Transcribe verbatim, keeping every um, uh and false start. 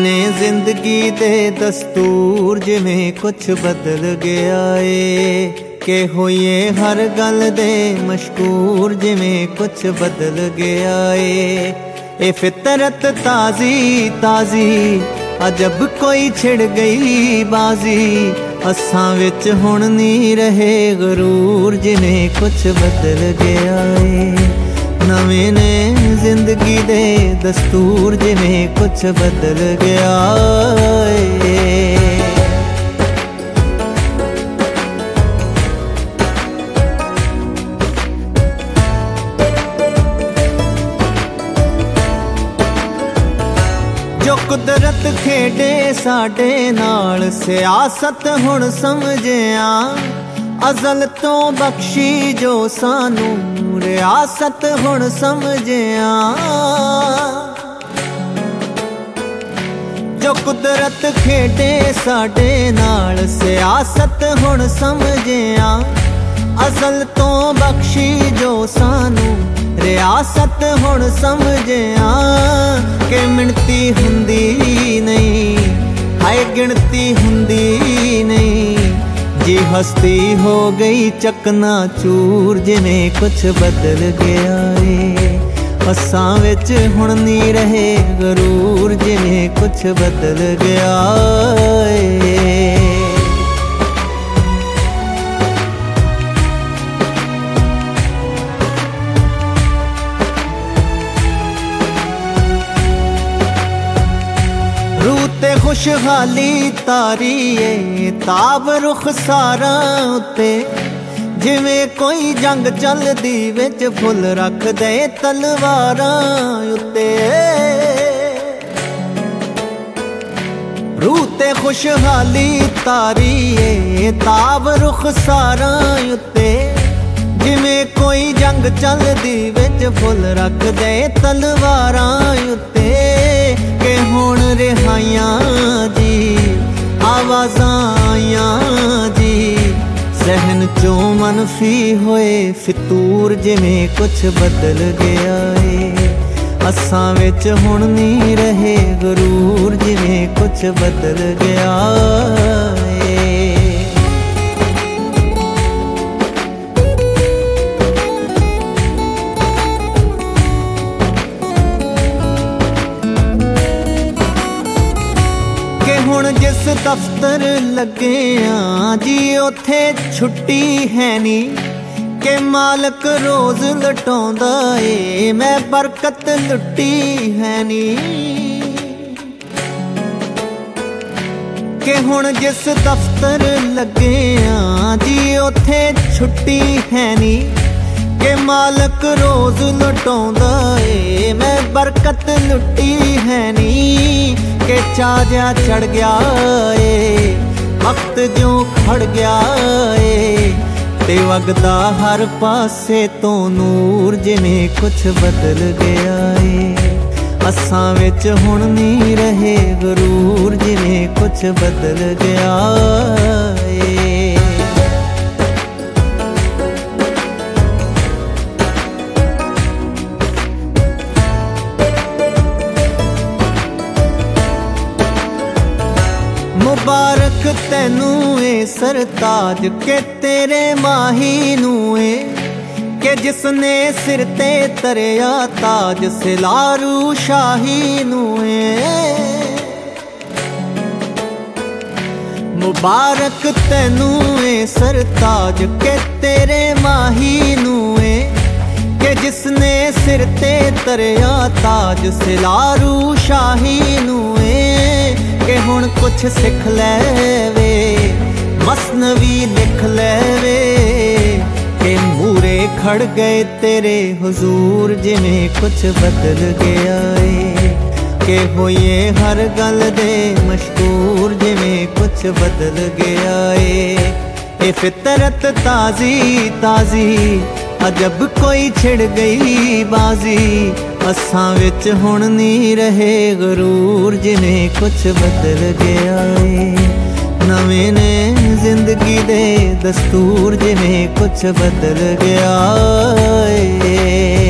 ने जिंदगी दे दस्तूर जिवें कुछ बदल गया ए के होइए हर गल दे मशकूर जिवें कुछ बदल गया ए ए फितरत ताजी ताजी अजब कोई छिड़ गई बाजी असां विच हुण नहीं रहे गरूर जिवें कुछ बदल गया ए नवे ने जिंदगी दे दस्तूर जिवें कुछ बदल गया ए। जो कुदरत खेडे साडे नाल सियासत हुण समझिया अजल तो बख्शी जो सानू रियासत हुण समझिया जो कुदरत खेडे साडे नाल सियासत हुण समझिया अजल तो बख्शी जो सानू रियासत हुण समझिया कि मिणती हुंदी नहीं हाय गिणती हुंदी नहीं जी हस्ती हो गई चकना चूर जिवें कुछ बदल गया ए असां विच हुण नहीं रहे गरूर जिवें कुछ बदल गया ए। रूते खुशहाली तारी ए ताब रुख सारा उत्ते जिवें कोई जंग चलदी विच फुल रख दे तलवारां उत्ते रूते खुशहाली तारी ए ताब रुख सारा उत्ते जिवें कोई जंग चलदी विच फुल रख दे तलवारां उत्ते के हुण रिहाइयां जी आवाज़ां आइयां जी जहन चो मनफी होए फितूर जिवें कुछ बदल गया ए असां विच हुण नहीं रहे गरूर जिवें कुछ बदल गया ए। हुण जिस दफ्तर लगे आ जी उथे छुट्टी है नी के मालक रोज लटौंदा ए मैं बरकत लुट्टी है नी के हुण जिस दफ्तर लगे आ जी उथे छुट्टी है नी के मालक रोज लटौंदा ए मैं बरकत लुट्टी है नी के चाजा चढ़ गया ए वक्त जो खड़ गया ए ते वगदा हर पासे तो नूर जिवें कुछ बदल गया ए असां विच हुण नहीं रहे गरूर जिवें कुछ बदल गया ए। मुबारक तैनू ए सरताज के तेरे माही नू ए के जिसने सिर ते तरिया ताज सिलारू शाही नू ए मुबारक तैनू ए सरताज के तेरे माही नू ए के जिसने सिर ते तरिया ताज सिलारू शाही नू ए के हुण कुछ सिख लैवे मसनवी लिख लैवे के मूरे खड़ गए तेरे हुजूर जिवें कुछ बदल गया ए के होइए हर गल दे मशहूर जिवें कुछ बदल गया ए ए फितरत ताजी ताजी अजब कोई छिड़ गई बाजी असां विच हुण नहीं रहे गरूर जिवें कुछ बदल गया ए नवे ने जिंदगी दे दस्तूर जिवें कुछ बदल गया ए।